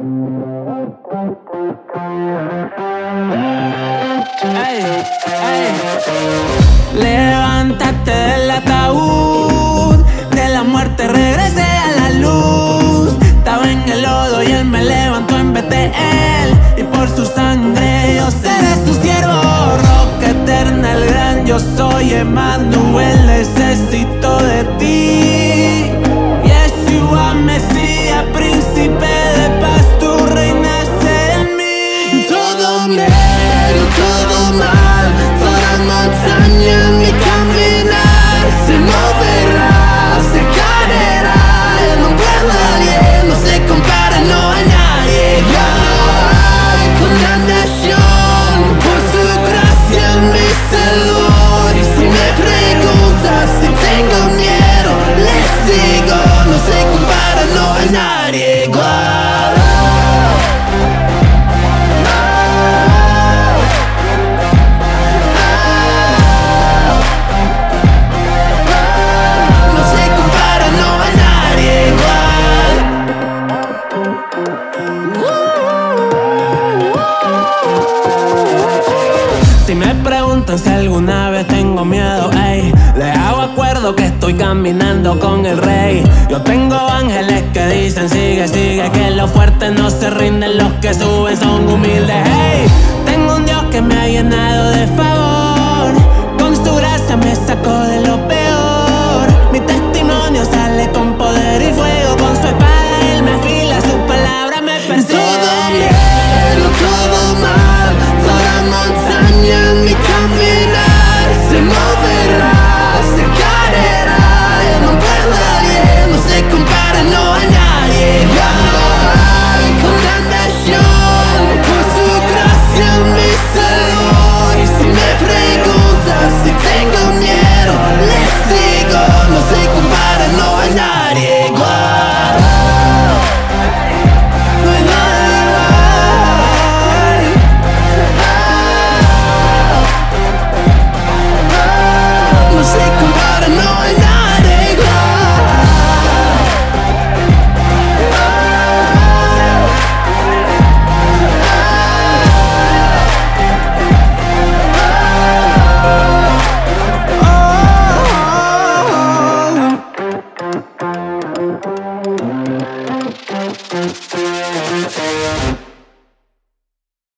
Ey, ey. Levántate del ataúd, de la muerte regresé a la luz. Estaba en el lodo y él me levantó en Betel, y por su sangre yo seré su siervo. Roca eterna, el gran yo soy Emmanuel, necesito de ti. Yeshua, Mesías, príncipe de paz, tú reinas en mí. Todo miedo, todo mal, toda montaña en mi caminar se moverá, se caerá. El hombre nadie, no se compara, no hay nadie. Ya hay condenación por su gracia, mi Señor. Y si me preguntas si tengo miedo, les digo, no se compara, no hay nadie igual. Si me preguntan si alguna vez tengo miedo, ey, les hago acuerdo que estoy caminando con el rey. Yo tengo ángeles que dicen sigue, sigue, que los fuertes no se rinden, los que suben son humildes, hey. Tengo un Dios que me ha llenado de favor.